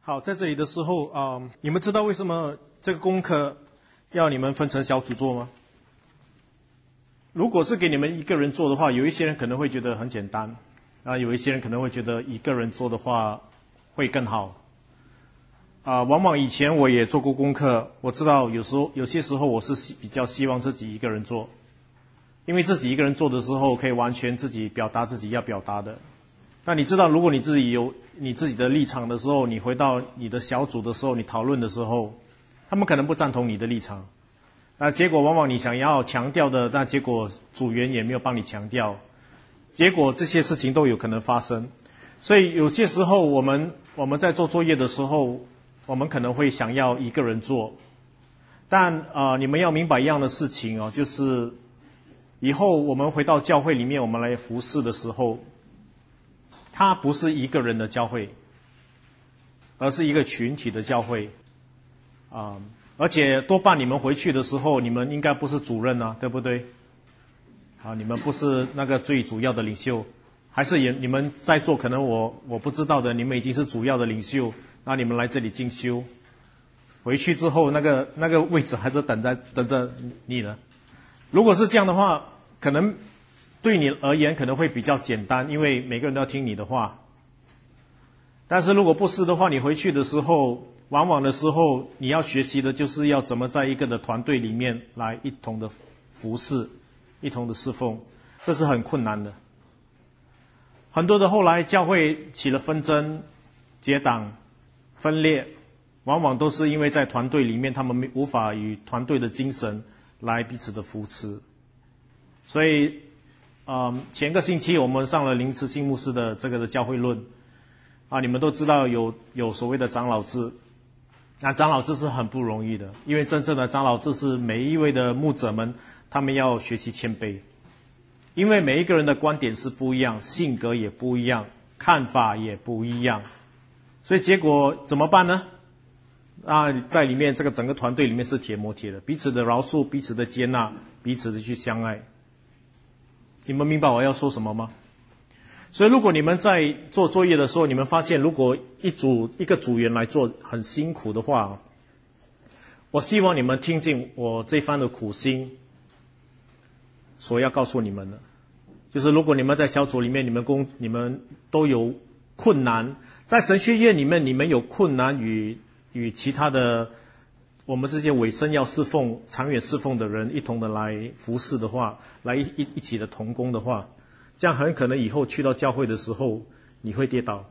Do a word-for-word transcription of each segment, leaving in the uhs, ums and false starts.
好，在这里的时候啊、呃，你们知道为什么这个功课要你们分成小组做吗？如果是给你们一个人做的话，有一些人可能会觉得很简单啊，有一些人可能会觉得一个人做的话会更好啊。往往以前我也做过功课，我知道有时候有些时候我是比较希望自己一个人做，因为自己一个人做的时候可以完全自己表达自己要表达的。那你知道，如果你自己有你自己的立场的时候，你回到你的小组的时候，你讨论的时候，他们可能不赞同你的立场，那结果往往你想要强调的，那结果组员也没有帮你强调，结果这些事情都有可能发生。所以有些时候我们我们在做作业的时候，我们可能会想要一个人做，但呃你们要明白一样的事情哦，就是以后我们回到教会里面，我们来服侍的时候，它不是一个人的教会，而是一个群体的教会啊、呃。而且多半你们回去的时候，你们应该不是主任啊，对不对？啊，你们不是那个最主要的领袖，还是也你们在座可能我我不知道的，你们已经是主要的领袖，那你们来这里进修，回去之后那个那个位置还是等在等着你呢。如果是这样的话，可能对你而言可能会比较简单，因为每个人都要听你的话。但是如果不是的话，你回去的时候，往往的时候你要学习的就是要怎么在一个的团队里面来一同的服侍，一同的侍奉，这是很困难的。很多的后来教会起了纷争、结党、分裂，往往都是因为在团队里面他们无法与团队的精神来彼此的扶持。所以嗯，前个星期我们上了林慈信牧师的这个的教会论啊，你们都知道有有所谓的长老制，那长老制是很不容易的，因为真正的长老制是每一位的牧者们他们要学习谦卑，因为每一个人的观点是不一样，性格也不一样，看法也不一样，所以结果怎么办呢？啊，在里面这个整个团队里面是铁磨铁的，彼此的饶恕，彼此的接纳，彼此的去相爱。你们明白我要说什么吗？所以如果你们在做作业的时候，你们发现如果一组一个组员来做很辛苦的话，我希望你们听进我这番的苦心所要告诉你们的，就是如果你们在小组里面，你们工你们都有困难，在神学院里面你们有困难与与其他的我们这些委身要侍奉长远侍奉的人一同的来服侍的话，来一一一起的同工的话，这样很可能以后去到教会的时候你会跌倒。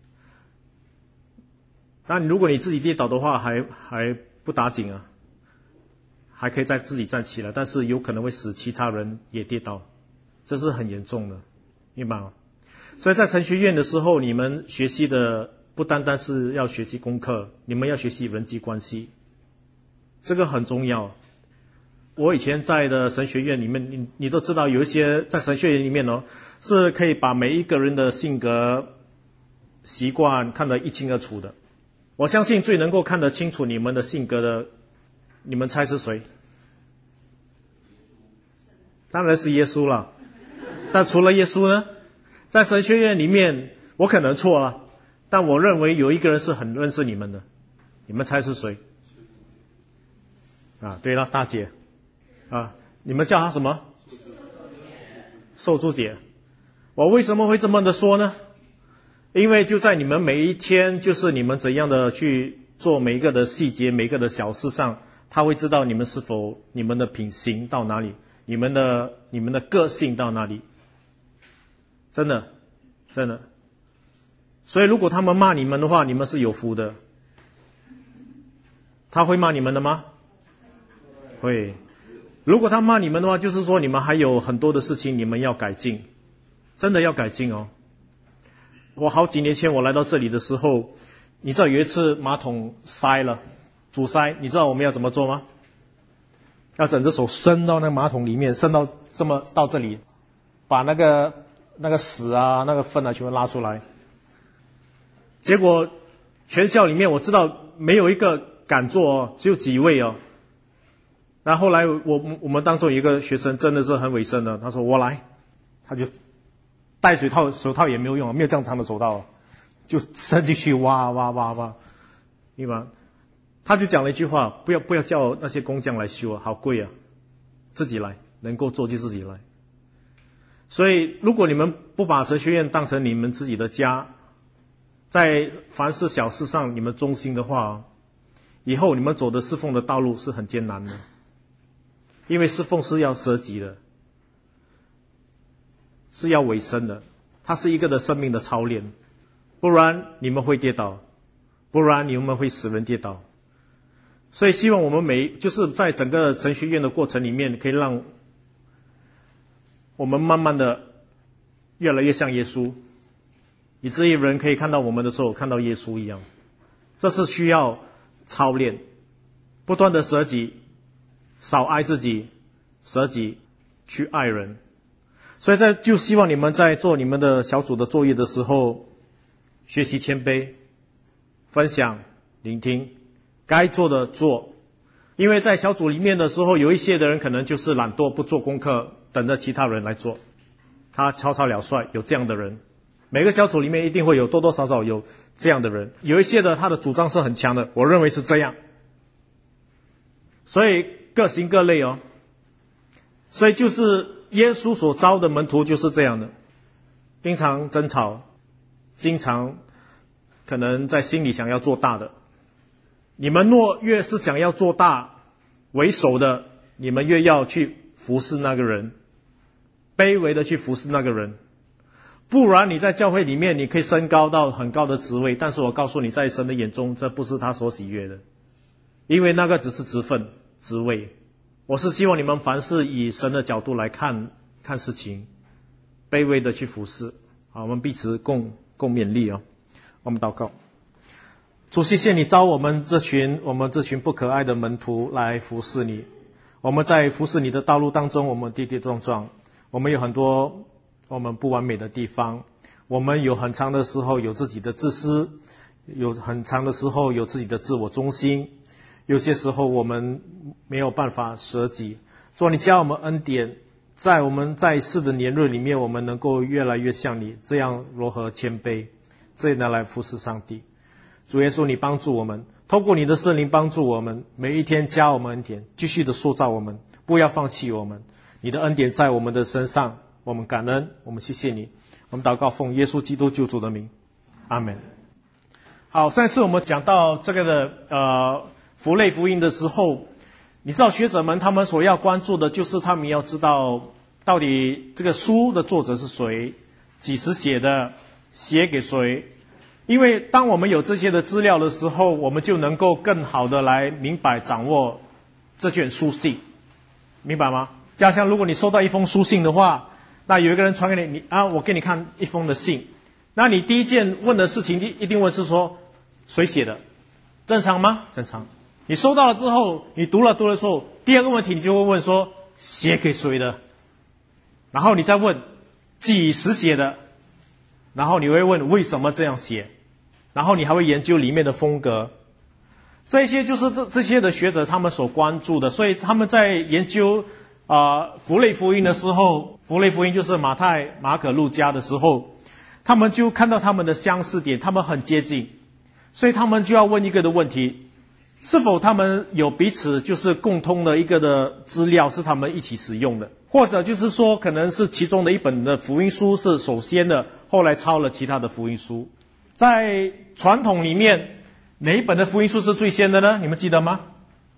那如果你自己跌倒的话还还不打紧啊，还可以再自己站起来，但是有可能会使其他人也跌倒，这是很严重的，明白吗？所以在神学院的时候，你们学习的不单单是要学习功课，你们要学习人际关系，这个很重要。我以前在的神学院里面，你你都知道有一些在神学院里面哦，是可以把每一个人的性格习惯看得一清二楚的。我相信最能够看得清楚你们的性格的，你们猜是谁？当然是耶稣了。但除了耶稣呢，在神学院里面我可能错了，但我认为有一个人是很认识你们的，你们猜是谁？啊，对了，大姐啊，你们叫她什么？受助姐。我为什么会这么的说呢？因为就在你们每一天，就是你们怎样的去做每一个的细节，每一个的小事上，他会知道你们是否你们的品行到哪里，你们的你们的个性到哪里。真的真的。所以如果他们骂你们的话，你们是有福的。他会骂你们的吗？会。如果他骂你们的话，就是说你们还有很多的事情你们要改进，真的要改进哦。我好几年前我来到这里的时候，你知道有一次马桶塞了，阻塞，你知道我们要怎么做吗？要整只手伸到那个马桶里面，伸到这么到这里，把那个那个屎啊那个粪啊全部拉出来。结果全校里面我知道没有一个敢做哦，只有几位哦。然后后来我我们当中有一个学生真的是很委身的，他说我来，他就戴手套，手套也没有用，没有这样长的手套，就伸进去挖挖挖挖， 明白？他就讲了一句话，不要不要叫那些工匠来修啊，好贵啊，自己来，能够做就自己来。所以如果你们不把神学院当成你们自己的家，在凡事小事上你们忠心的话，以后你们走的侍奉的道路是很艰难的，因为侍奉是要舍己的，是要委身的，它是一个的生命的操练，不然你们会跌倒，不然你们会使人跌倒。所以希望我们每就是在整个神学院的过程里面，可以让我们慢慢的越来越像耶稣，以至于人可以看到我们的时候看到耶稣一样。这是需要操练，不断的舍己，少爱自己，舍己去爱人。所以在就希望你们在做你们的小组的作业的时候，学习谦卑，分享，聆听，该做的做。因为在小组里面的时候，有一些的人可能就是懒惰，不做功课，等着其他人来做，他草草了率，有这样的人。每个小组里面一定会有多多少少有这样的人，有一些的他的主张是很强的，我认为是这样，所以各行各类哦。所以就是耶稣所招的门徒就是这样的，经常争吵，经常可能在心里想要做大的。你们若越是想要做大为首的，你们越要去服侍那个人，卑微的去服侍那个人。不然你在教会里面你可以升高到很高的职位，但是我告诉你，在神的眼中这不是他所喜悦的，因为那个只是职分职位。我是希望你们凡事以神的角度来看看事情，卑微的去服侍。好，我们彼此共共勉励哦。我们祷告。主，谢谢你召我们这群我们这群不可爱的门徒来服侍你。我们在服侍你的道路当中，我们跌跌撞撞，我们有很多我们不完美的地方，我们有很长的时候有自己的自私，有很长的时候有自己的自我中心，有些时候我们没有办法舍己。主，你教我们恩典，在我们在世的年日里面，我们能够越来越像你，这样如何谦卑，这样来服侍上帝。主耶稣，你帮助我们，透过你的圣灵帮助我们，每一天加我们恩典，继续的塑造我们，不要放弃我们。你的恩典在我们的身上，我们感恩，我们谢谢你。我们祷告奉耶稣基督救主的名，阿们。好，上一次我们讲到这个的呃符类福音的时候，你知道学者们他们所要关注的就是他们要知道到底这个书的作者是谁，几时写的，写给谁。因为当我们有这些的资料的时候，我们就能够更好的来明白掌握这卷书信，明白吗？加上如果你收到一封书信的话，那有一个人传给你，你啊，我给你看一封的信，那你第一件问的事情一定问是说谁写的，正常吗？正常。你收到了之后，你读了读了之后，第二个问题你就会问说写给谁的，然后你再问几时写的，然后你会问为什么这样写，然后你还会研究里面的风格。这些就是这这些的学者他们所关注的，所以他们在研究啊符类福音的时候，符类福音就是马太、马可、路加的时候，他们就看到他们的相似点，他们很接近，所以他们就要问一个的问题，是否他们有彼此就是共通的一个的资料是他们一起使用的，或者就是说可能是其中的一本的福音书是首先的，后来抄了其他的福音书。在传统里面，哪一本的福音书是最先的呢？你们记得吗？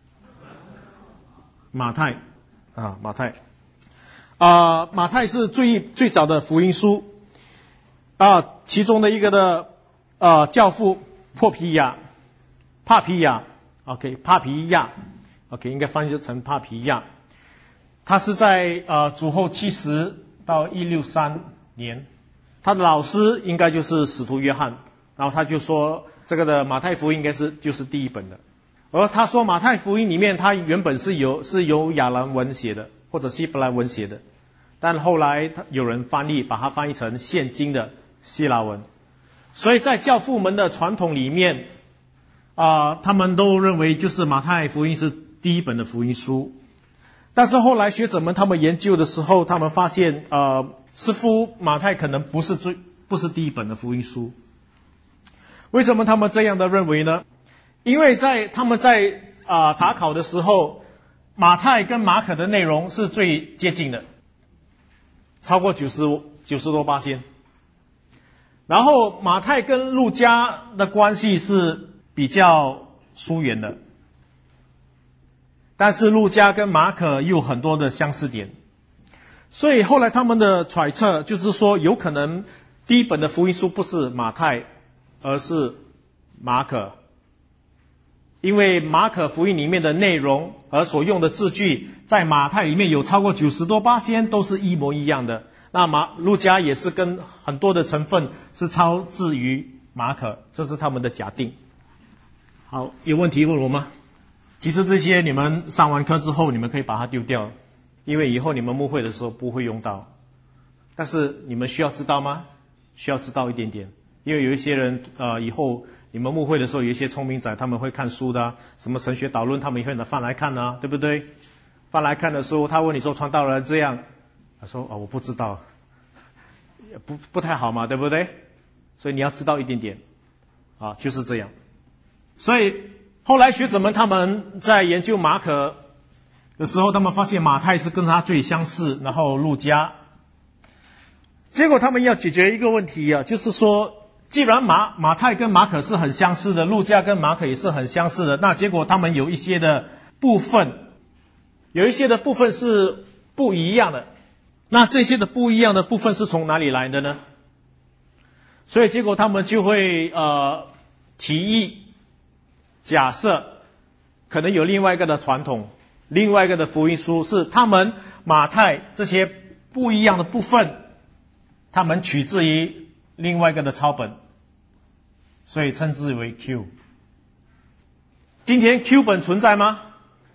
马太啊，马太啊、呃，马太是最最早的福音书啊、呃，其中的一个的呃教父破皮亚，帕皮亚 ，OK， 帕皮亚 ，OK， 应该翻译成帕皮亚。他是在呃主后七十到一六三年，他的老师应该就是使徒约翰。然后他就说这个的马太福音应该是就是第一本的，而他说马太福音里面他原本是由是由亚兰文写的或者希伯来文写的，但后来有人翻译把它翻译成现今的希腊文。所以在教父们的传统里面啊、呃，他们都认为就是马太福音是第一本的福音书。但是后来学者们他们研究的时候，他们发现呃似乎马太可能不是最不是第一本的福音书。为什么他们这样的认为呢？ 因为在他们在啊、呃、查考的时候，马太跟马可的内容是最接近的，超过九十九十多巴仙。然后马太跟路加的关系是比较疏远的，但是路加跟马可又有很多的相似点，所以后来他们的揣测就是说，有可能第一本的福音书不是马太，而是马可，因为马可福音里面的内容和所用的字句，在马太里面有超过九十多巴仙都是一模一样的。那马路加也是跟很多的成分是超自于马可，这是他们的假定。好，有问题问我吗？其实这些你们上完课之后，你们可以把它丢掉，因为以后你们牧会的时候不会用到。但是你们需要知道吗？需要知道一点点，因为有一些人呃，以后你们牧会的时候，有一些聪明仔他们会看书的、啊，什么神学导论，他们也会拿翻来看啊，对不对？翻来看的时候，他问你说传道人这样。他说哦，我不知道，不不太好嘛，对不对？所以你要知道一点点啊，就是这样。所以后来学者们他们在研究马可的时候，他们发现马太是跟他最相似，然后路加。结果他们要解决一个问题啊，就是说，既然马马太跟马可是很相似的，路加跟马可也是很相似的，那结果他们有一些的部分，有一些的部分是不一样的。那这些的不一样的部分是从哪里来的呢？所以结果他们就会呃提议假设可能有另外一个的传统，另外一个的福音书是他们马太这些不一样的部分，他们取自于另外一个的抄本，所以称之为 Q。 今天 Q 本存在吗？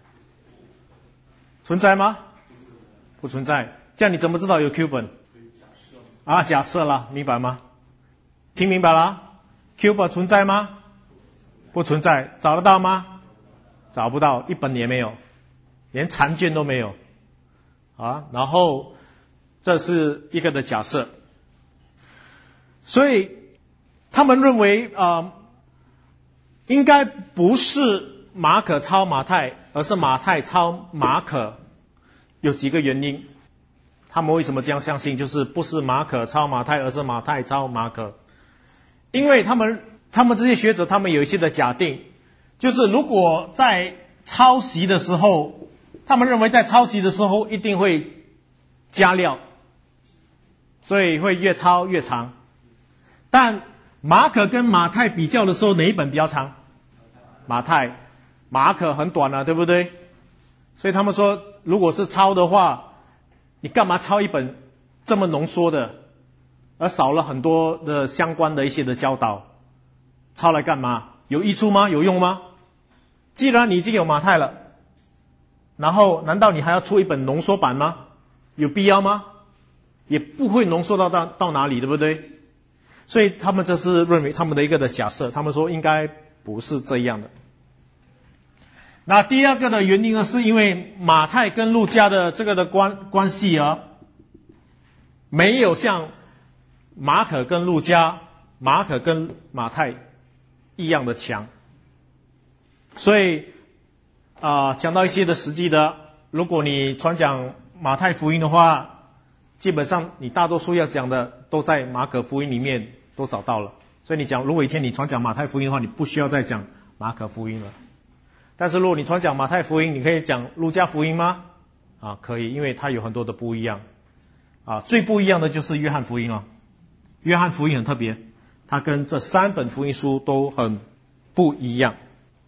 存在吗？不存在。这样你怎么知道有 Q 本？啊，假设了，明白吗？听明白了 ？Q 本存在吗？不存在。找得到吗？找不到，一本也没有，连残卷都没有。啊，然后这是一个的假设，所以他们认为啊、呃，应该不是马可抄马太，而是马太抄马可。有几个原因。他们为什么这样相信？就是不是马可抄马太，而是马太抄马可。因为他们他们这些学者他们有一些的假定，就是如果在抄袭的时候，他们认为在抄袭的时候一定会加料，所以会越抄越长。但马可跟马太比较的时候，哪一本比较长？马太。马可很短啊，对不对？所以他们说，如果是抄的话，你干嘛抄一本这么浓缩的，而少了很多的相关的一些的教导？抄来干嘛？有益处吗？有用吗？既然你已经有马太了，然后难道你还要出一本浓缩版吗？有必要吗？也不会浓缩到到到哪里，对不对？所以他们这是认为他们的一个的假设，他们说应该不是这样的。那第二个的原因呢，是因为马太跟路加的这个的关关系啊，没有像马可跟路加、马可跟马太一样的强。所以啊、呃，讲到一些的实际的，如果你传讲马太福音的话，基本上你大多数要讲的都在马可福音里面都找到了。所以你讲，如果一天你传讲马太福音的话，你不需要再讲马可福音了。但是如果你传讲马太福音，你可以讲路加福音吗？啊，可以，因为它有很多的不一样。啊，最不一样的就是约翰福音了。约翰福音很特别，它跟这三本福音书都很不一样。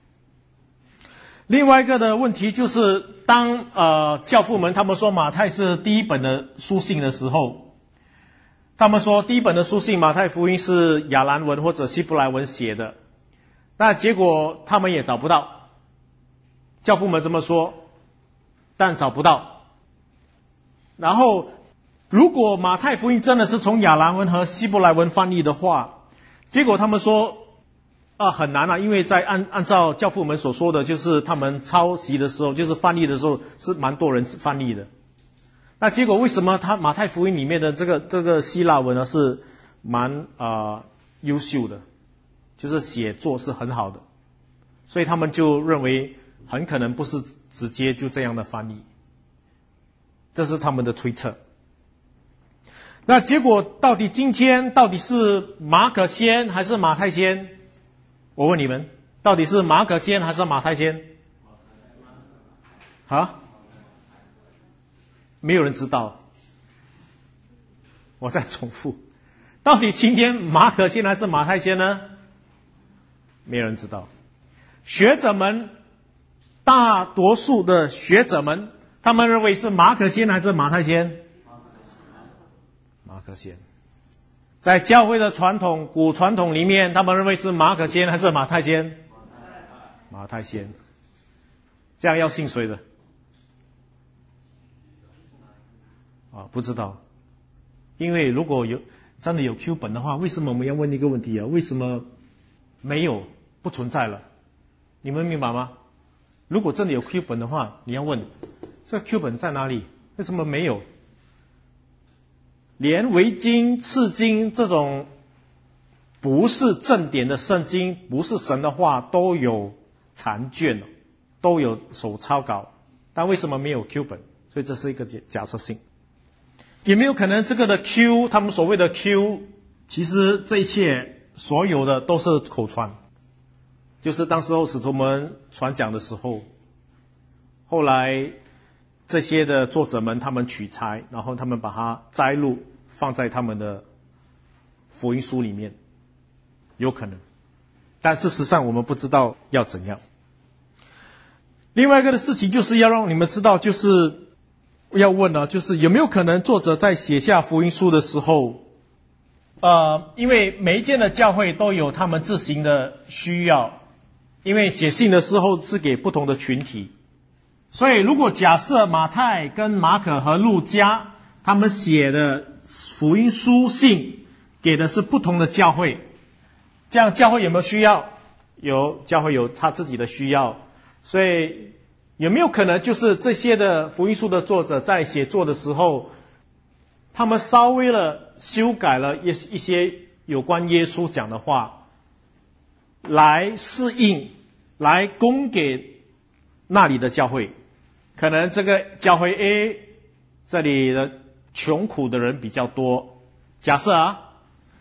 另外一个的问题就是，当呃教父们他们说马太是第一本的书信的时候，他们说第一本的书信马太福音是亚兰文或者希伯来文写的，那结果他们也找不到。教父们这么说，但找不到。然后如果马太福音真的是从亚兰文和希伯来文翻译的话，结果他们说啊很难啊，因为在按按照教父们所说的，就是他们抄袭的时候，就是翻译的时候是蛮多人翻译的。那结果为什么他马太福音里面的这个这个希腊文呢是蛮啊、呃、优秀的，就是写作是很好的。 所以他们就认为很可能不是直接就这样的翻译，这是他们的推测。那结果到底今天到底是马可先还是马太先？我问你们，到底是马可先还是马太先？啊？没有人知道。我再重复，到底今天马可先还是马太先呢？没有人知道。学者们，大多数的学者们，他们认为是马可先还是马太先？马可先。在教会的传统古传统里面，他们认为是马可先还是马太先？马太先。这样要信谁的？啊，不知道。因为如果有真的有 Q 本的话，为什么我们要问一个问题啊？为什么没有不存在了？你们明白吗？如果真的有 Q 本的话，你要问这个 Q 本在哪里？为什么没有？连维经、次经这种不是正典的圣经，不是神的话，都有残卷，都有手抄稿，但为什么没有 Q 本？所以这是一个假设性。有没有可能这个的 Q， 他们所谓的 Q， 其实这一切所有的都是口传，就是当时候使徒们传讲的时候，后来这些的作者们他们取材，然后他们把它摘录放在他们的福音书里面，有可能，但事实上我们不知道要怎样。另外一个的事情就是要让你们知道，就是要问呢，就是有没有可能作者在写下福音书的时候，呃，因为每一间的教会都有他们自行的需要，因为写信的时候是给不同的群体，所以如果假设马太跟马可和路加他们写的福音书信给的是不同的教会，这样教会有没有需要？有，教会有他自己的需要，所以有没有可能就是这些的福音书的作者在写作的时候，他们稍微了修改了一一些有关耶稣讲的话，来适应，来供给那里的教会。可能这个教会 A 这里的穷苦的人比较多，假设啊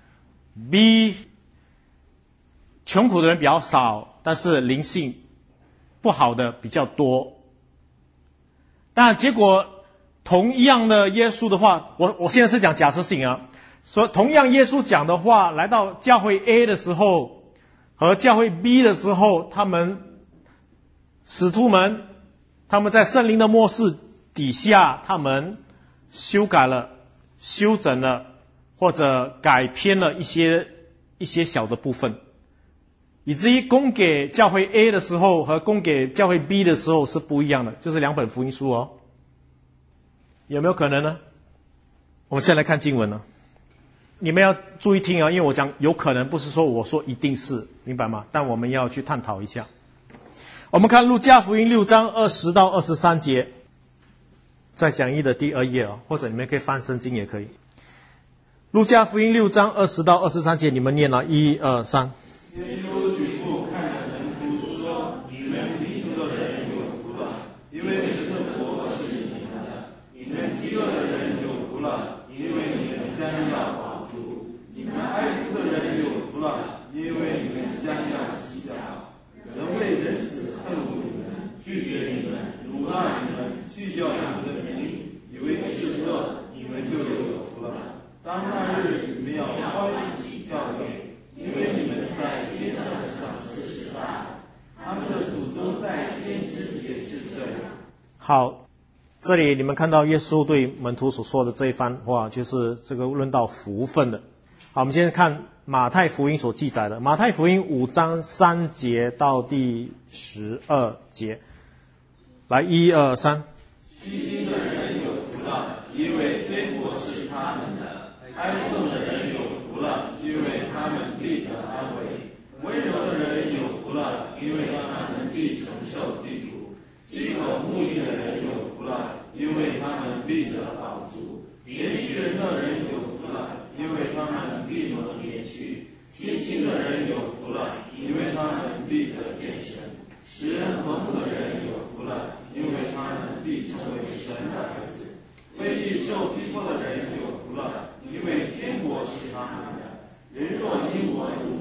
B 穷苦的人比较少，但是灵性不好的比较多。但结果同一样的耶稣的话，我我现在是讲假设性啊，说同样耶稣讲的话来到教会 A 的时候和教会 B 的时候，他们使徒们他们在圣灵的默示底下，他们修改了、修整了或者改偏了一些一些小的部分，以至于供给教会 A 的时候和供给教会 B 的时候是不一样的，就是两本福音书哦。有没有可能呢？我们先来看经文呢。你们要注意听啊，因为我讲有可能，不是说我说一定是，明白吗？但我们要去探讨一下。我们看路加福音六章二十到二十三节，在讲义的第二页啊，或者你们可以翻圣经也可以。路加福音六章二十到二十三节，你们念了，一二三。 耶稣举目看着门徒说：“你们贫穷的人有福了，因为神的国是你们的；你们饥饿的人有福了，因为你们将要饱足；你们哀哭的人有福了，因为你们将要喜笑。人为人子恨恶你们，拒绝你们，辱骂你们，去叫你们的名，以为是恶，你们就有福了。当那日，你们要欢喜跳跃，因为你们在天上的赏赐是大的，他们的祖宗在先知也是这样。” 好，这里你们看到耶稣对门徒所说的这一番话，就是这个论到福分的。好，我们先看马太福音所记载的，马太福音五章三节到第十二节，来，一二三。 虚心的人有福了，因为天国是他们的；哀痛的人有福了，因为他们必得安慰；温柔的人有福了，因为他们必承受地土；饥口慕义的人有福了，因为他们必得饱足；怜恤人的人有福了，因为他们必蒙怜恤；谦逊的人有福了，因为他们必得见神；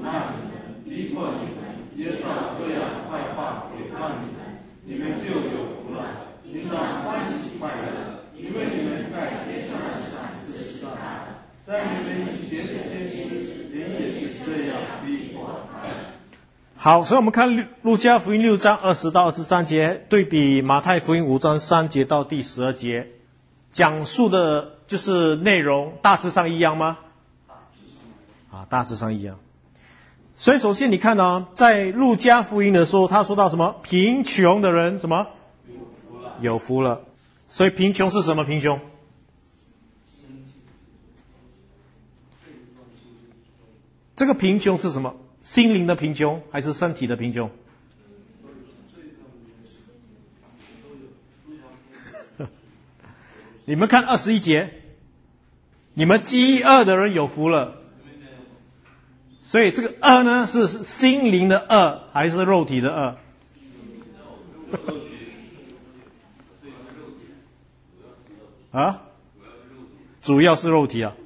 骂你们，逼迫你们，捏造各样坏话毁谤你们，你们就有福了。应当欢喜快乐，因为你们在天上的赏赐是大的。在你们以前的先知，人也是这样逼迫他们。 好，所以我们看路加福音六章二十到二十三节，对比马太福音五章三节到第十二节，讲述的就是内容大致上一样吗？啊，大致上一样。所以首先你看呢，在路加福音的时候，他说到什么？贫穷的人什么？ 有福了。 有福了。所以贫穷是什么贫穷？这个贫穷是什么？心灵的贫穷还是身体的贫穷？你们看二十一节，你们饥饿的人有福了。所以这个饿呢，是心灵的饿还是肉体的饿？啊，主要是肉体啊。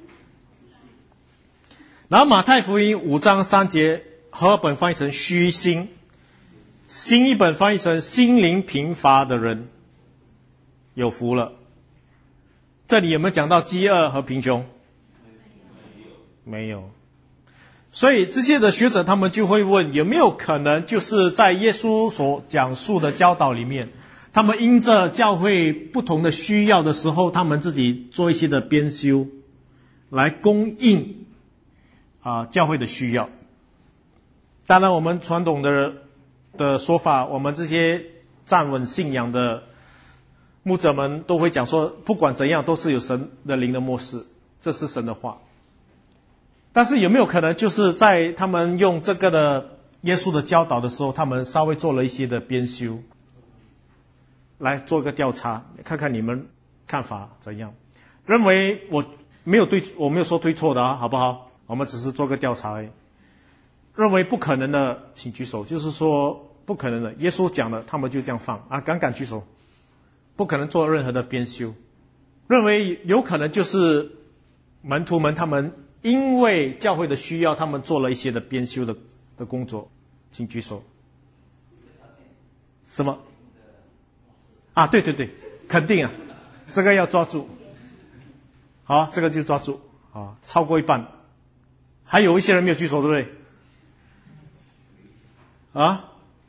然后马太福音五章三节，和本翻译成虚心，新译本翻译成心灵贫乏的人有福了。这里有没有讲到饥饿和贫穷？没有。所以这些的学者他们就会问，有没有可能就是在耶稣所讲述的教导里面，他们因着教会不同的需要的时候，他们自己做一些的编修来供应啊教会的需要。当然我们传统的的说法，我们这些站稳信仰的牧者们都会讲说，不管怎样都是有神的灵的默示，这是神的话。但是有没有可能就是在他们用这个的耶稣的教导的时候，他们稍微做了一些的编修，来做一个调查，看看你们看法怎样？认为我没有对，我没有说对错的啊，好不好？我们只是做个调查而已。认为不可能的请举手，就是说不可能的，耶稣讲的他们就这样放啊，敢敢举手。不可能做任何的编修。认为有可能就是门徒们他们因为教会的需要，他们做了一些的编修的的工作，请举手。什么？啊，对对对，肯定啊，这个要抓住。好，这个就抓住啊，超过一半。还有一些人没有举手，对不对？啊，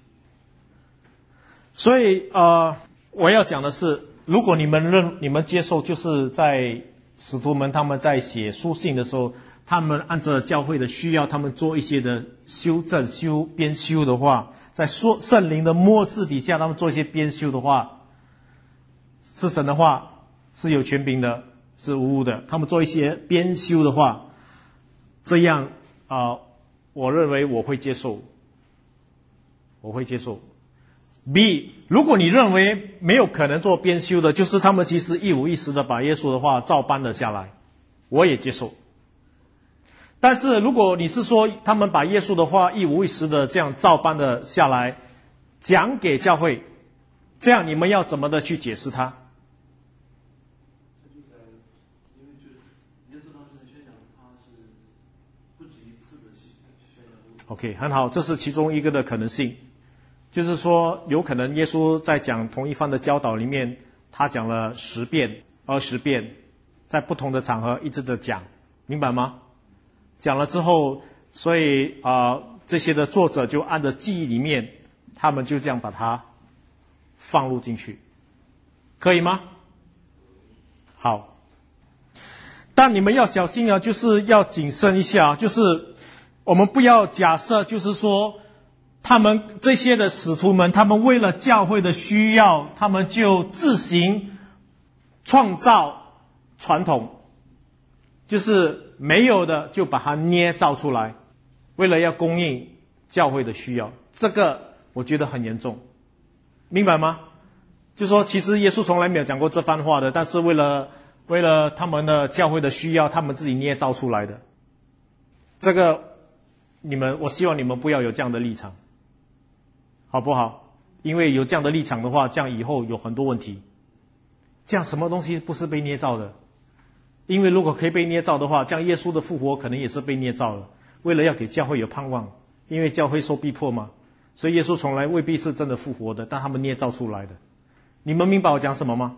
所以呃，我要讲的是，如果你们认你们接受，就是在使徒们他们在写书信的时候，他们按照教会的需要，他们做一些的修正、修编修的话，在说圣灵的默示底下，他们做一些编修的话，是神的话，是有权柄的，是无误的。他们做一些编修的话，这样啊、呃，我认为我会接受，我会接受。B， 如果你认为没有可能做编修的，就是他们其实一五一十的把耶稣的话照搬了下来，我也接受。但是如果你是说他们把耶稣的话一五一十的这样照搬的下来，讲给教会，这样你们要怎么的去解释它？ OK， 很好，这是其中一个的可能性。就是说有可能耶稣在讲同一番的教导里面，他讲了十遍二十遍，在不同的场合一直的讲，明白吗？讲了之后，所以啊、呃、这些的作者就按照记忆里面，他们就这样把它放入进去，可以吗？好，但你们要小心啊，就是要谨慎一下，就是我们不要假设就是说他们这些的使徒们，他们为了教会的需要，他们就自行创造传统，就是没有的就把它捏造出来，为了要供应教会的需要，这个我觉得很严重，明白吗？就说其实耶稣从来没有讲过这番话的，但是为了为了他们的教会的需要，他们自己捏造出来的，这个你们，我希望你们不要有这样的立场，好不好？因为有这样的立场的话，这样以后有很多问题。这样什么东西不是被捏造的？因为如果可以被捏造的话，这样耶稣的复活可能也是被捏造的。 为了要给教会有盼望，因为教会受逼迫嘛，所以耶稣从来未必是真的复活的，但他们捏造出来的。你们明白我讲什么吗？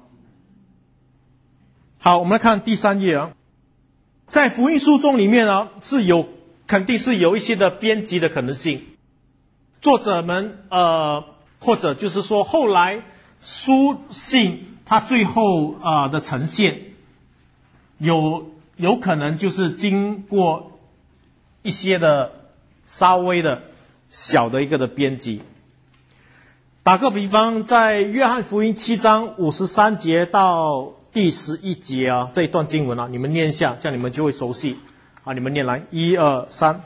好，我们来看第三页啊，在福音书中里面啊，是有肯定是有一些的编辑的可能性，作者们呃，或者就是说后来书信它最后啊、呃、的呈现，有有可能就是经过一些的稍微的小的一个的编辑。打个比方，在约翰福音七章五十三节到第十一节啊，这一段经文啊，你们念一下，这样你们就会熟悉啊。你们念来，一二三。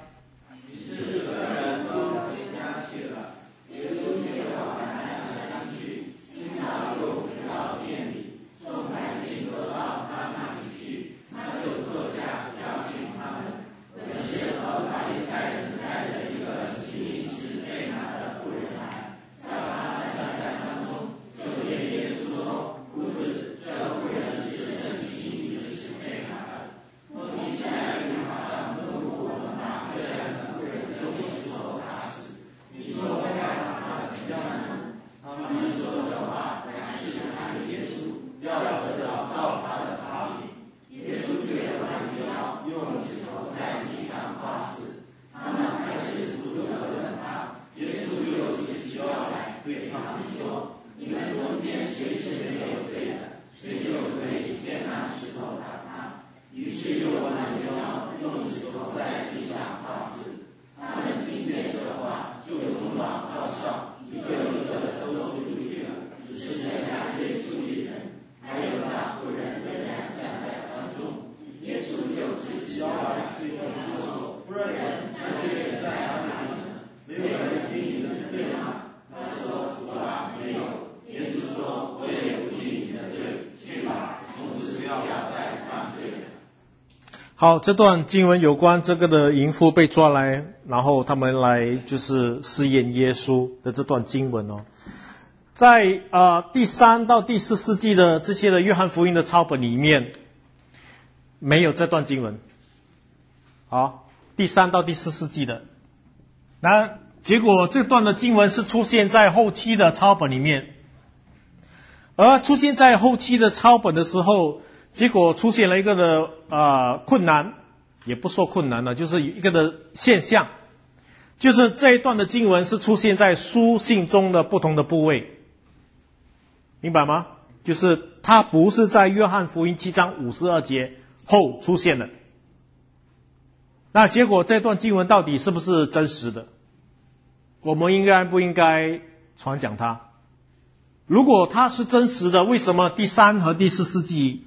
好，这段经文有关这个的淫妇被抓来，然后他们来就是试验耶稣的这段经文哦，在呃第三到第四世纪的这些的约翰福音的抄本里面没有这段经文。好，第三到第四世纪的，那结果这段的经文是出现在后期的抄本里面，而出现在后期的抄本的时候，结果出现了一个的呃困难，也不说困难了，就是一个的现象，就是这一段的经文是出现在书信中的不同的部位，明白吗？就是它不是在约翰福音七章五十二节后出现的。那结果这段经文到底是不是真实的？我们应该不应该传讲它？如果它是真实的，为什么第三和第四世纪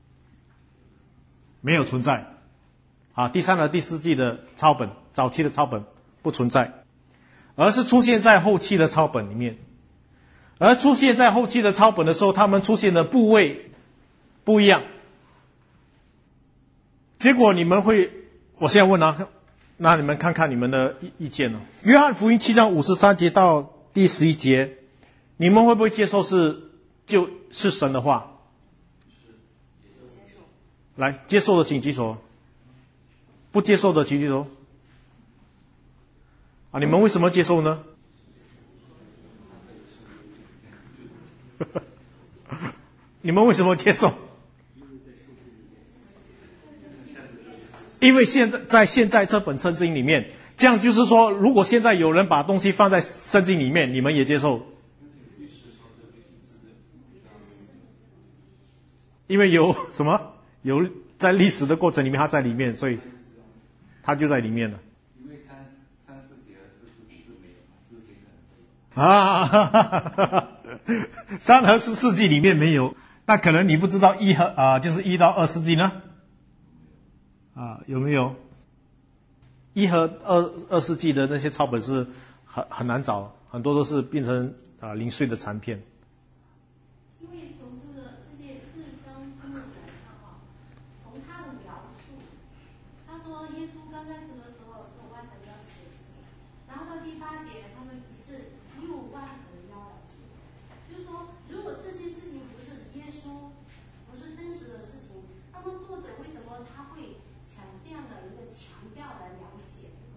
没有存在？啊，第三和第四世纪的抄本，早期的抄本不存在，而是出现在后期的抄本里面。而出现在后期的抄本的时候，他们出现的部位不一样。结果你们会，我现在问啊，那你们看看你们的意见了。约翰福音七章五十三节到第十一节，你们会不会接受是就是神的话？来，接受的请举手，不接受的请举手。啊，你们为什么接受呢？你们为什么接受？因为现在在现在这本圣经里面，这样就是说，如果现在有人把东西放在圣经里面，你们也接受？因为有什么？有在历史的过程里面，它在里面，所以它就在里面了。因为三三四节和四世纪是没有嘛，之前可能啊，哈哈哈哈三和四世纪里面没有，那可能你不知道一和啊、呃，就是一到二世纪呢？啊，有没有？一和二二世纪的那些抄本是很很难找，很多都是变成啊、呃、零碎的残片。 因为从这个这些四章经文来看啊，从他的描述，他说耶稣刚开始的时候是弯着腰写字，然后到第八节他们是又弯着腰来写，就是说如果这些事情不是耶稣，不是真实的事情，那么作者为什么他会抢这样的一个强调来描写这个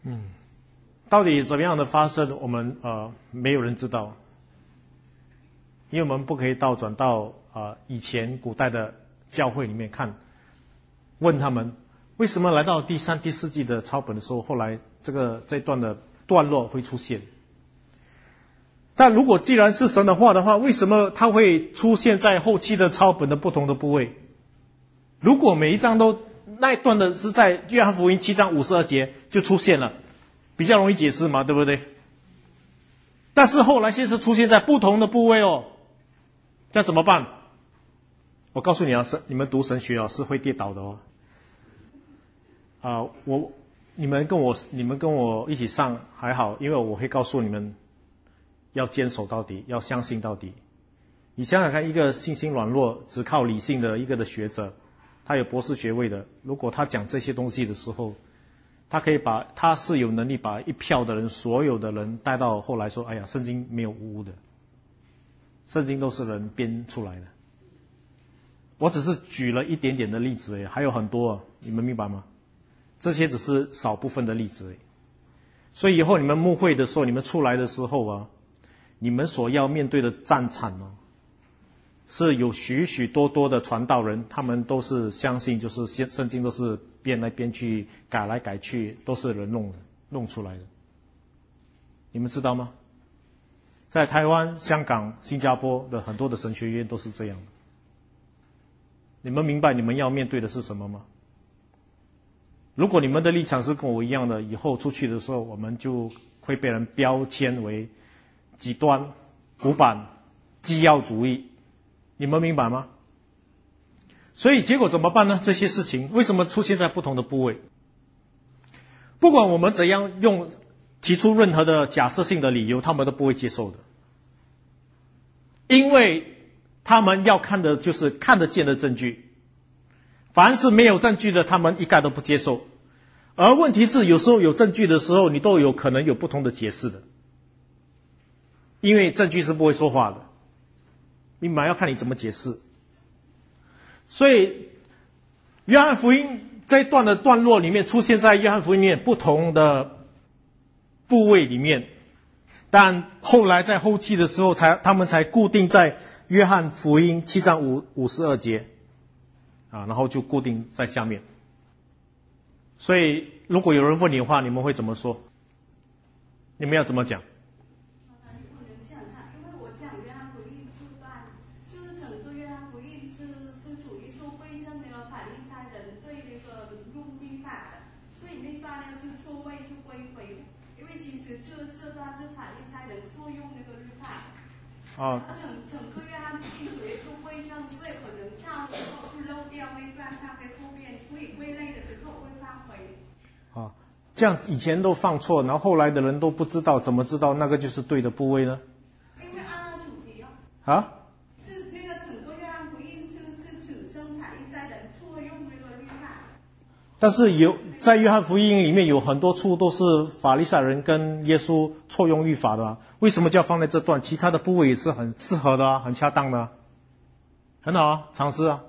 嗯，到底怎么样的发生，我们呃没有人知道，因为我们不可以倒转到呃以前古代的教会里面看，问他们为什么来到第三、第四纪的抄本的时候，后来这个这段的段落会出现。但如果既然是神的话的话，为什么它会出现在后期的抄本的不同的部位？如果每一章都那一段的是在约翰福音七章五十二节就出现了，比较容易解释嘛，对不对？但是后来现在出现在不同的部位哦，这怎么办？我告诉你啊，神你们读神学啊是会跌倒的哦。啊、呃，我你们跟我你们跟我一起上还好，因为我会告诉你们要坚守到底，要相信到底。你想想看，一个信心软弱、只靠理性的一个的学者，他有博士学位的，如果他讲这些东西的时候，他可以把他是有能力把一票的人，所有的人带到后来说，哎呀，圣经没有污的，圣经都是人编出来的。我只是举了一点点的例子而已，还有很多啊，你们明白吗？这些只是少部分的例子而已。所以以后你们牧会的时候，你们出来的时候啊，你们所要面对的战场哦，是有许许多多的传道人，他们都是相信就是圣经都是编来编去，改来改去，都是人弄的，弄出来的。你们知道吗？在台湾、香港、新加坡的很多的神学院都是这样的。你们明白你们要面对的是什么吗？如果你们的立场是跟我一样的，以后出去的时候，我们就会被人标签为极端、古板、纪要主义。你们明白吗？所以结果怎么办呢？这些事情为什么出现在不同的部位？不管我们怎样用提出任何的假设性的理由，他们都不会接受的，因为他们要看的就是看得见的证据，凡是没有证据的，他们一概都不接受。而问题是，有时候有证据的时候，你都有可能有不同的解释的，因为证据是不会说话的。明白？要看你怎么解释。所以约翰福音这一段的段落里面，出现在约翰福音里面不同的部位里面，但后来在后期的时候才他们才固定在约翰福音七章五五十二节啊，然后就固定在下面。所以如果有人问你的话，你们会怎么说？你们要怎么讲？啊，整整个约翰福音主耶稣归正，所以可能唱的时候就漏掉那段，他在后面，所以归类的时候会放回。啊，这样以前都放错，然后后来的人都不知道，怎么知道那个就是对的部位呢？因为按照主题哦。啊？是那个整个约翰福音是是指称法利赛人错用那个律法。但是有在约翰福音里面有很多处都是法利赛人跟耶稣错用律法的啊，为什么就要放在这段？其他的部位也是很适合的啊，很恰当的啊，很好啊，尝试啊。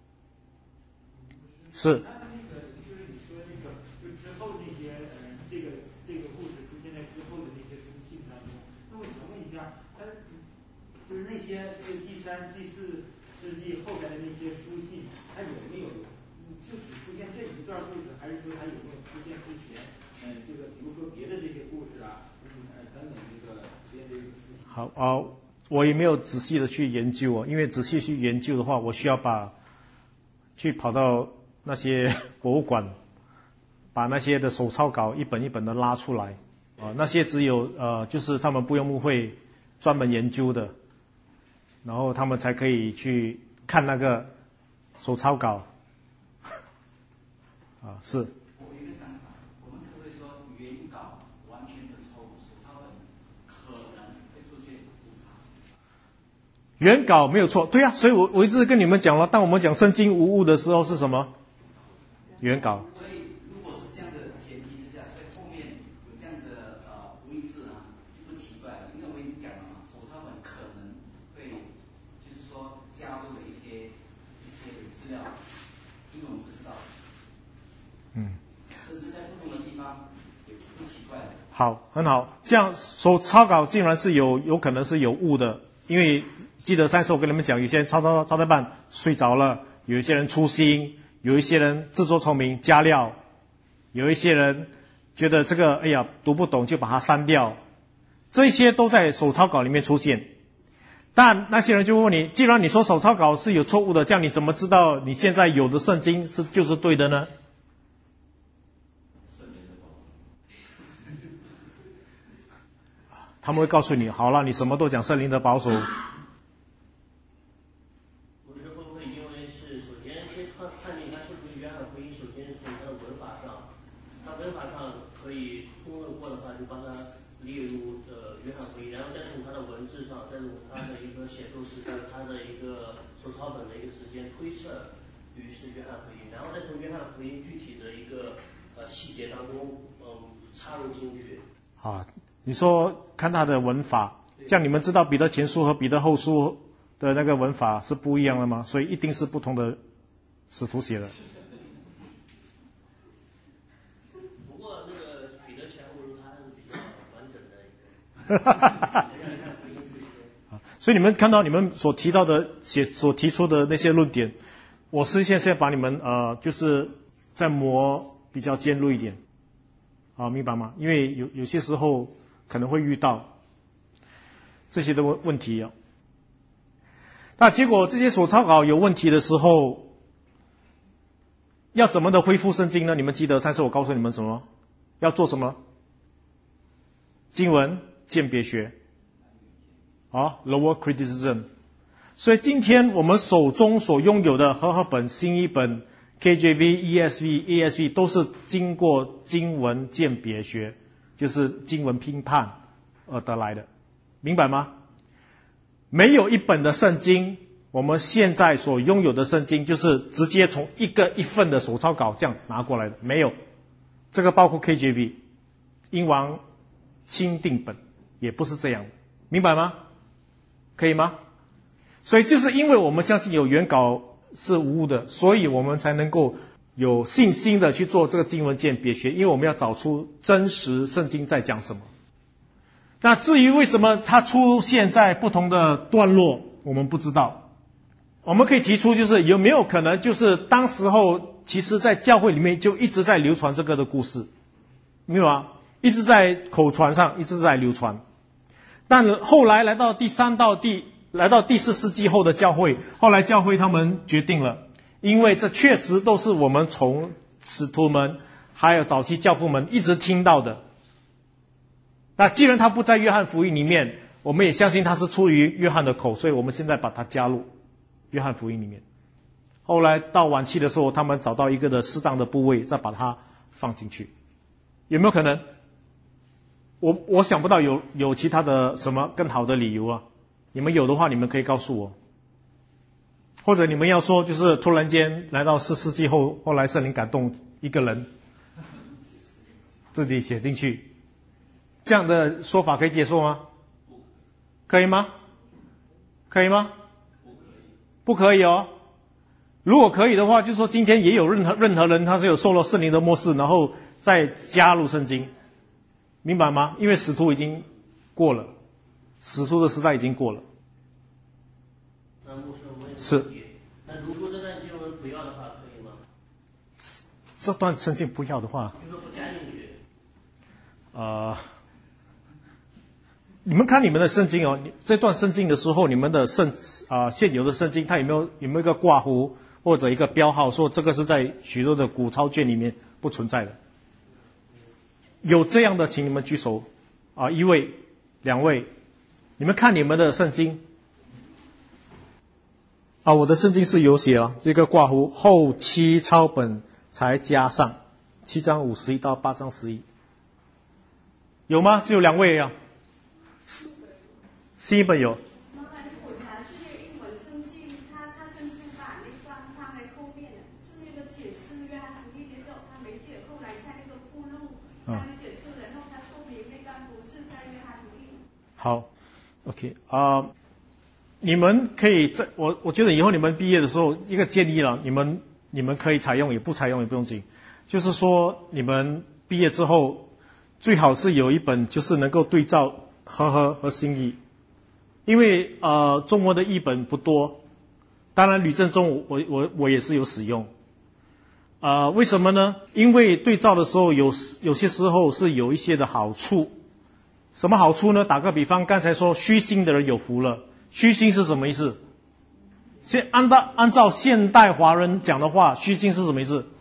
是。 那那个就是你说那个就之后那些呃这个这个故事出现在之后的那些书信当中，那我想问一下，它就是那些这个第三、第四世纪后来的那些书信，它有没有就只出现这一段故事，还是说它有没有出现之前，嗯、呃，这个比如说别的这些故事啊，嗯呃等等这个别的这个书信？ 好啊、呃，我也没有仔细的去研究哦，因为仔细去研究的话，我需要把去跑到那些博物馆，把那些的手抄稿一本一本的拉出来啊、呃，那些只有呃就是他们不用牧会专门研究的，然后他们才可以去看那个手抄稿。啊，是。 我有一个想法，我们可不可以说原稿完全的错误，手抄本可能会出现误差？ 原稿没有错，对呀、啊，所以我我一直跟你们讲了，当我们讲圣经无误的时候是什么？原稿。 所以如果是这样的前提之下，所以后面有这样的呃不一致啊，就不奇怪了，因为我已经讲了嘛，手抄本可能会就是说加入了一些一些资料，因为我们不知道。 嗯， 甚至在不同的地方也不奇怪的。 好，很好，这样手抄稿竟然是有有可能是有误的，因为记得上次我跟你们讲，有些人抄抄抄到半睡着了，有一些人粗心，有一些人自作聪明加料，有一些人觉得这个哎呀读不懂就把它删掉，这些都在手抄稿里面出现。但那些人就问你，既然你说手抄稿是有错误的，这样你怎么知道你现在有的圣经是就是对的呢？他们会告诉你，好了，你什么都讲圣灵的保守。 不是会不会因为是首先先判判定它是不是约翰福音，首先从它的文法上，它文法上可以通论过的话，就把它列入呃约翰福音，然后再从它的文字上，再从它的一个写作时间，它的一个手抄本的一个时间推测于是约翰福音，然后再从约翰福音具体的一个呃细节当中，嗯插入进去。 啊。你说看他的文法，这样你们知道彼得前书和彼得后书的那个文法是不一样的吗？所以一定是不同的使徒写的。 不过那个彼得前后书它是比较完整的一个。哈哈哈哈。 所以你们看到你们所提到的写所提出的那些论点，我是现在把你们呃就是再磨比较尖锐一点，啊，明白吗？因为有有些时候可能会遇到这些的问问题啊。那结果这些手抄稿有问题的时候，要怎么的恢复圣经呢？你们记得上次我告诉你们什么？要做什么？经文鉴别学，啊 ，lower criticism。所以今天我们手中所拥有的和合本、新译本、K J V、E S V、A S V 都是经过经文鉴别学，就是经文评判而得来的，明白吗？没有一本的圣经，我们现在所拥有的圣经就是直接从一个一份的手抄稿这样拿过来的，没有。这个包括 K J V、英王钦定本也不是这样，明白吗？可以吗？所以就是因为我们相信有原稿是无误的，所以我们才能够有信心的去做这个经文鉴别学，因为我们要找出真实圣经在讲什么。那至于为什么它出现在不同的段落，我们不知道。我们可以提出就是有没有可能就是当时候其实在教会里面就一直在流传这个的故事，明白吗？一直在口传上一直在流传，但后来来到第三到第来到第四世纪后的教会，后来教会他们决定了，因为这确实都是我们从使徒们还有早期教父们一直听到的。那既然他不在约翰福音里面，我们也相信他是出于约翰的口，所以我们现在把它加入约翰福音里面。后来到晚期的时候，他们找到一个的适当的部位，再把它放进去，有没有可能？我我想不到有有其他的什么更好的理由啊。你们有的话，你们可以告诉我，或者你们要说就是突然间来到四世纪后，后来圣灵感动一个人自己写进去，这样的说法可以接受吗？可以吗？可以吗？不可以哦。如果可以的话，就是说今天也有任何任何人他是有受了圣灵的默示，然后再加入圣经，明白吗？因为使徒已经过了，使徒的时代已经过了。 那牧师，我也是。 那如果这段经文不要的话，可以吗？ 这段圣经不要的话， 就说不加进去。 呃，你们看你们的圣经哦，这段圣经的时候，你们的圣啊、呃、现有的圣经，它有没有有没有一个挂弧或者一个标号，说这个是在许多的古抄卷里面不存在的？有这样的，请你们举手啊、呃，一位、两位，你们看你们的圣经。啊，我的圣经是有写啊，这个挂弧后期抄本才加上七章五十一到八章十一，有吗？只有两位啊。新一本有。 麻烦你补查这个英文圣经，它它圣经版那段放在后面的，是那个解释约翰福音的时候，他没写，后来在那个附录，他没解释，然后他说明那段不是在约翰福音。 好 ，OK 啊、呃，你们可以在我我觉得以后你们毕业的时候，一个建议了，你们你们可以采用，也不采用也不用紧，就是说你们毕业之后最好是有一本就是能够对照和合和心意，因为呃中文的译本不多，当然吕正中我我我也是有使用。呃，为什么呢？因为对照的时候有有些时候是有一些的好处。什么好处呢？打个比方，刚才说虚心的人有福了，虚心是什么意思？现按照按照现代华人讲的话，虚心是什么意思？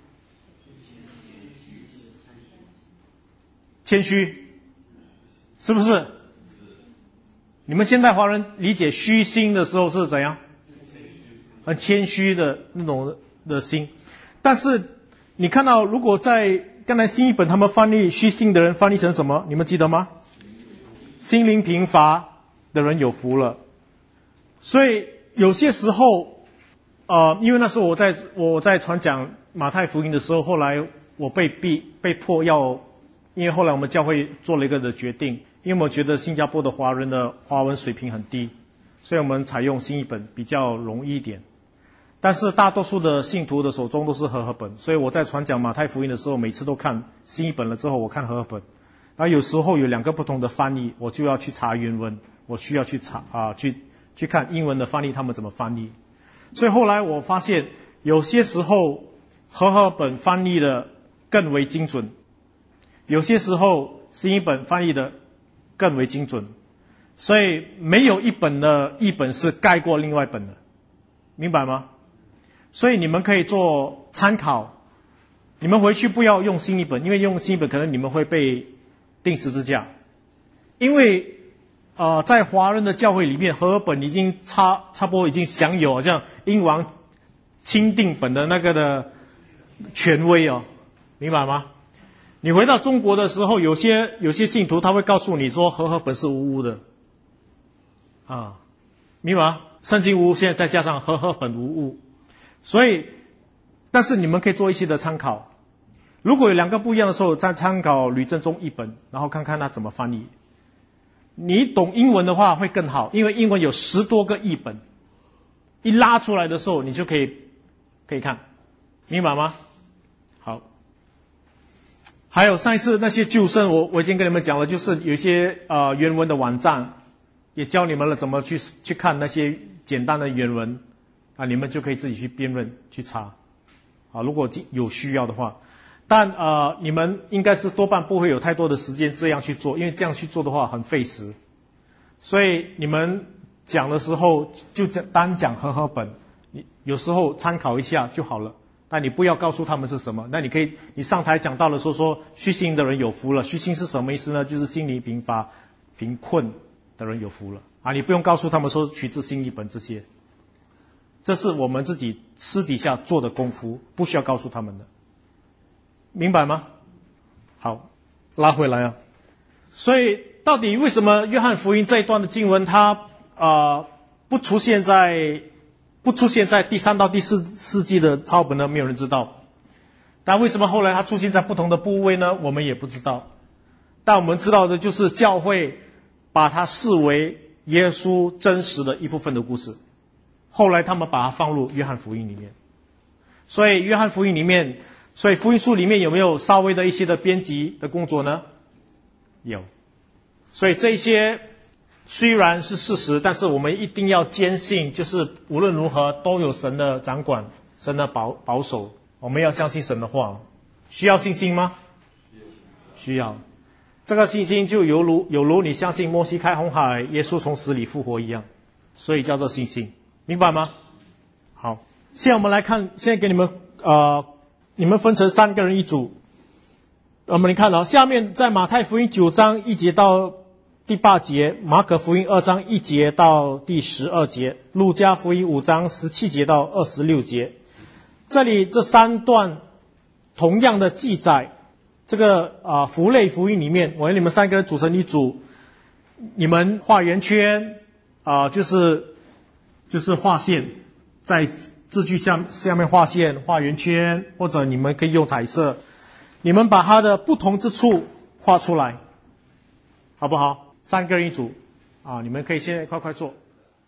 谦虚，是不是？你们现代华人理解虚心的时候是怎样？很谦虚的那种的心。但是你看到，如果在刚才新译本他们翻译虚心的人翻译成什么？你们记得吗？心灵贫乏的人有福了。所以有些时候，呃，因为那时候我在我在传讲马太福音的时候，后来我被逼被迫要，因为后来我们教会做了一个的决定，因为我们觉得新加坡的华人的华文水平很低，所以我们采用新译本比较容易一点。但是大多数的信徒的手中都是和合本，所以我在传讲马太福音的时候，每次都看新译本了之后，我看和合本。然后有时候有两个不同的翻译，我就要去查原文，我需要去查啊，去去看英文的翻译他们怎么翻译。所以后来我发现，有些时候和合本翻译的更为精准，有些时候新译本翻译的更为精准，所以没有一本的译本是盖过另外一本的，明白吗？所以你们可以做参考，你们回去不要用新译本，因为用新译本可能你们会被钉十字架。因为呃，在华人的教会里面，和合本已经差差不多已经享有好像英王钦定本的那个的权威哦，明白吗？你回到中国的时候，有些有些信徒他会告诉你说和合本是无误的啊，明白吗？圣经无误，现在再加上和合本无误。所以，但是你们可以做一些的参考。如果有两个不一样的时候，再参考吕正中译本，然后看看他怎么翻译。你懂英文的话会更好，因为英文有十多个译本，一拉出来的时候你就可以可以看，明白吗？好。还有上一次那些救生，我我已经跟你们讲了，就是有一些呃原文的网站也教你们了怎么去去看那些简单的原文。啊，你们就可以自己去辨认、去查，啊，如果有需要的话。但呃，你们应该是多半不会有太多的时间这样去做，因为这样去做的话很费时。所以你们讲的时候就单讲和合本，你有时候参考一下就好了。但你不要告诉他们是什么。那你可以，你上台讲到了说说虚心的人有福了。虚心是什么意思呢？就是心灵贫乏、贫困的人有福了。啊，你不用告诉他们说取自新译本这些。这是我们自己私底下做的功夫，不需要告诉他们的，明白吗？好，拉回来啊。所以到底为什么约翰福音这一段的经文它呃不出现在不出现在第三到第四世纪的抄本呢？没有人知道。但为什么后来它出现在不同的部位呢？我们也不知道。但我们知道的就是教会把它视为耶稣真实的一部分的故事。后来他们把它放入约翰福音里面，所以约翰福音里面，所以福音书里面有没有稍微的一些的编辑的工作呢？有。所以这些虽然是事实，但是我们一定要坚信，就是无论如何都有神的掌管，神的保保守，我们要相信神的话。需要信心吗？需要。这个信心就犹如有如你相信摩西开红海，耶稣从死里复活一样，所以叫做信心。明白吗？好，现在我们来看，现在给你们呃，你们分成三个人一组。我们看到下面在马太福音九章一节到第八节，马可福音二章一节到第十二节，路加福音五章十七节到二十六节。这里这三段同样的记载，这个啊、呃、福类福音里面，我让你们三个人组成一组，你们画圆圈啊、呃，就是。就是画线，在字句下下面画线、画圆圈，或者你们可以用彩色，你们把它的不同之处画出来，好不好？三个人一组啊，你们可以现在快快做。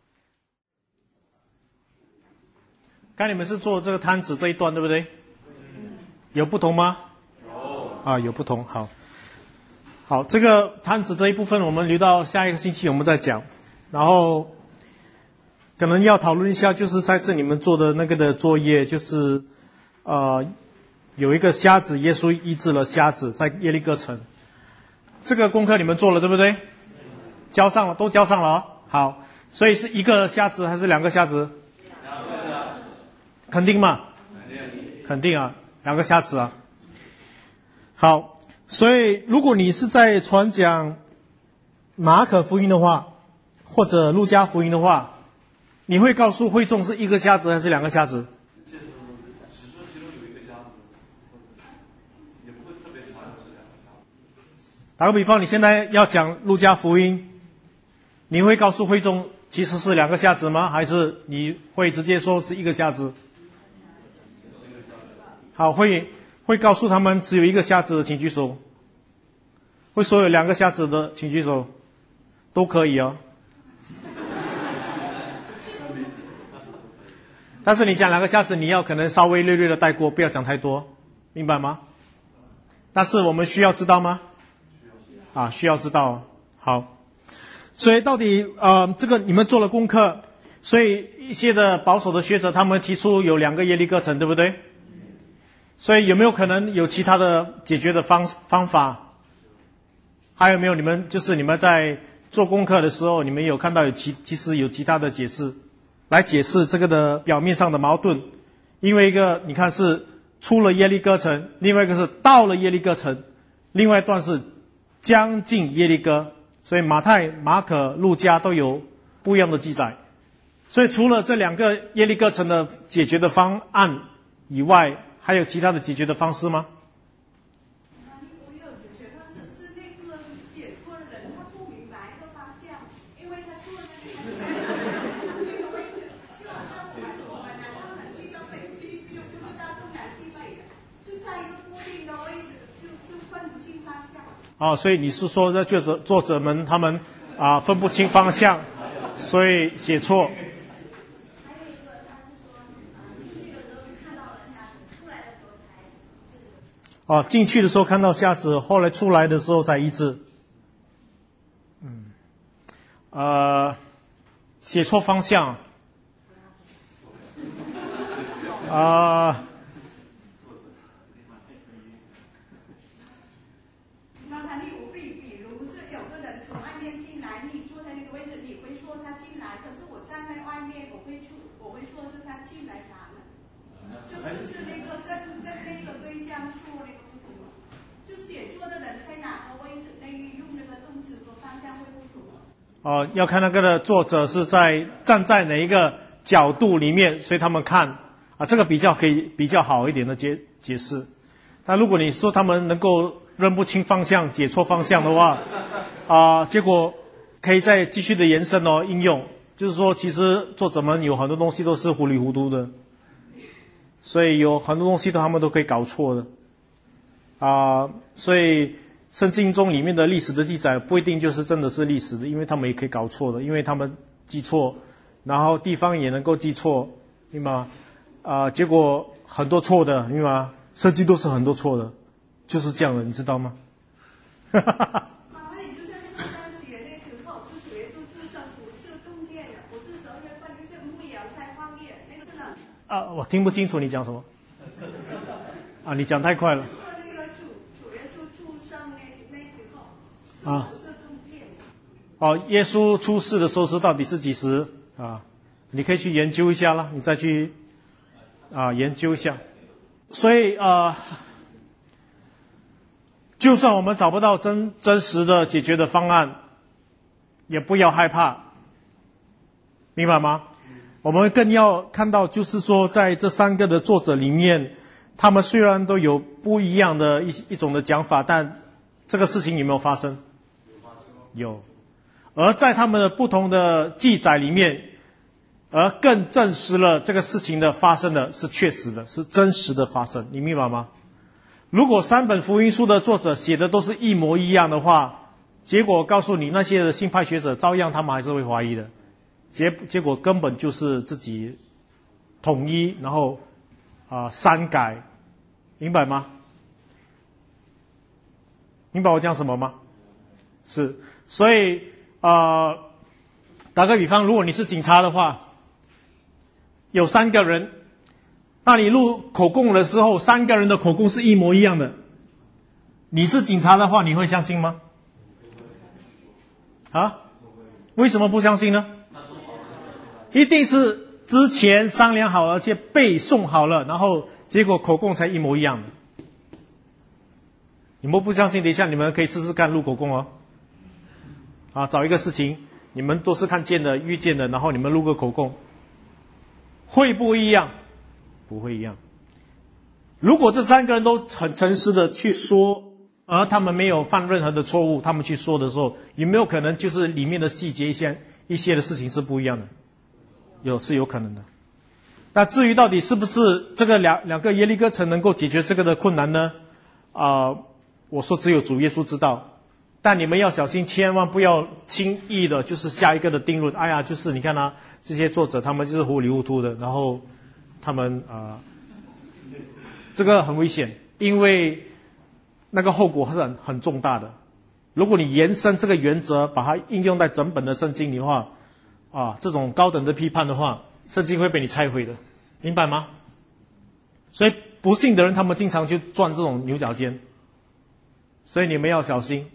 刚才你们是做这个摊子这一段，对不对？有不同吗？有啊，有不同。好， 好，这个贪子这一部分我们留到下一个星期我们再讲，然后可能要讨论一下，就是上次你们做的那个的作业，就是呃有一个瞎子，耶稣医治了瞎子，在耶利哥城。这个功课你们做了对不对？交上了，都交上了哦。好，所以是一个瞎子还是两个瞎子？ 两个瞎子。 肯定吗？ 肯定。 肯定啊，两个瞎子啊。好，所以如果你是在传讲马可福音的话，或者路加福音的话，你会告诉会众是一个瞎子还是两个瞎子？ 只说其中有一个瞎子，也不会特别强调是两个瞎子。 打个比方，你现在要讲路加福音，你会告诉会众其实是两个瞎子吗？还是你会直接说是一个瞎子？好，会会告诉他们只有一个瞎子的请举手，会说有两个瞎子的请举手，都可以哦。但是你讲两个瞎子，你要可能稍微略略的带过，不要讲太多，明白吗？但是我们需要知道吗？啊，需要知道。好，所以到底呃这个你们做了功课，所以一些的保守的学者他们提出有两个耶利哥城，对不对？所以有没有可能有其他的解决的方方法？还有没有你们就是你们在做功课的时候，你们有看到有其其实有其他的解释来解释这个的表面上的矛盾？因为一个你看是出了耶利哥城，另外一个是到了耶利哥城，另外一段是将近耶利哥，所以马太、马可、路加都有不一样的记载。所以除了这两个耶利哥城的解决的方案以外，还有其他的解决的方式吗？ 我有解决方式，是那个写错的人他不明白一个方向，因为他错了那个位置，就好像我们我们南方人去到北京又不知道东南西北的，就在一个固定的位置，就就分不清方向。 哦，所以你是说这作者作者们他们啊分不清方向，所以写错。哦，进去的时候看到瞎子，后来出来的时候才医治。嗯，呃，写错方向。啊、呃。 麻烦你务必，比如是有个人从外面进来，你坐在那个位置，你会说他进来，可是我站在外面，我会出，我会说是他进来拿了。就就是那个跟跟那个对象说那个不同，就写错的人在哪个位置，那用那个动词和方向会不同。 哦，要看那个的作者是在站在哪一个角度里面，所以他们看啊，这个比较可以比较好一点的解解释。但如果你说他们能够认不清方向、解错方向的话，啊、呃，结果可以再继续的延伸哦，应用就是说，其实作者们有很多东西都是糊里糊涂的。所以有很多东西都他们都可以搞错的啊、呃，所以圣经中里面的历史的记载不一定就是真的是历史的，因为他们也可以搞错的，因为他们记错，然后地方也能够记错，明白吗？啊、呃，结果很多错的，明白吗？圣经都是很多错的，就是这样的，你知道吗？哈哈哈。 妈妈，你就在圣诞节那时候，是主耶稣出生，不是冬天的，不是十二月份，就是牧羊在旷野，那个是呢。 啊，我听不清楚你讲什么。啊，你讲太快了。 说那个主主耶稣出生那那时候， 啊。 不是冬天。 哦，耶稣出世的时候是到底是几时啊？你可以去研究一下啦，你再去啊研究一下。所以呃，就算我们找不到真真实的解决的方案，也不要害怕，明白吗？我们更要看到，就是说，在这三个的作者里面，他们虽然都有不一样的一一种的讲法，但这个事情有没有发生？有。而在他们的不同的记载里面，而更证实了这个事情的发生的是确实的，是真实的发生，你明白吗？如果三本福音书的作者写的都是一模一样的话，结果告诉你那些的新派学者照样他们还是会怀疑的。结结果根本就是自己统一，然后啊、呃、删改，明白吗？明白我讲什么吗？ 是，所以呃，打个比方，如果你是警察的话，有三个人，当你录口供的时候，三个人的口供是一模一样的，你是警察的话，你会相信吗？啊？为什么不相信呢？一定是之前商量好，而且背诵好了，然后结果口供才一模一样的。你们不相信，等一下你们可以试试看录口供哦。啊，找一个事情，你们都是看见的、遇见的，然后你们录个口供，会不一样？不会一样。如果这三个人都很诚实的去说，而他们没有犯任何的错误，他们去说的时候，有没有可能就是里面的细节一些一些的事情是不一样的？有，是有可能的。那至于到底是不是这个两两个耶利哥城能够解决这个的困难呢？啊、呃，我说只有主耶稣知道。但你们要小心，千万不要轻易的就是下一个的定论。哎呀，就是你看啊，这些作者他们就是糊里糊涂的，然后他们啊、呃，这个很危险，因为那个后果是很很重大的。如果你延伸这个原则，把它应用在整本的圣经里的话，啊，这种高等的批判的话，圣经会被你拆毁的，明白吗？所以不信的人，他们经常去钻这种牛角尖，所以你们要小心。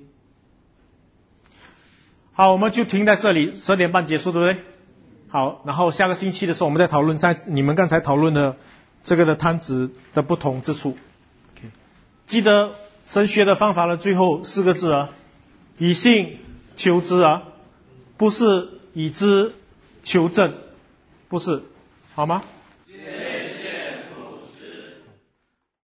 好，我们就停在这里，十点半结束，对不对？好，然后下个星期的时候，我们再讨论上你们刚才讨论的这个的摊子的不同之处。Okay. 记得神学的方法的最后四个字啊，以信求知啊，不是以知求证，不是，好吗？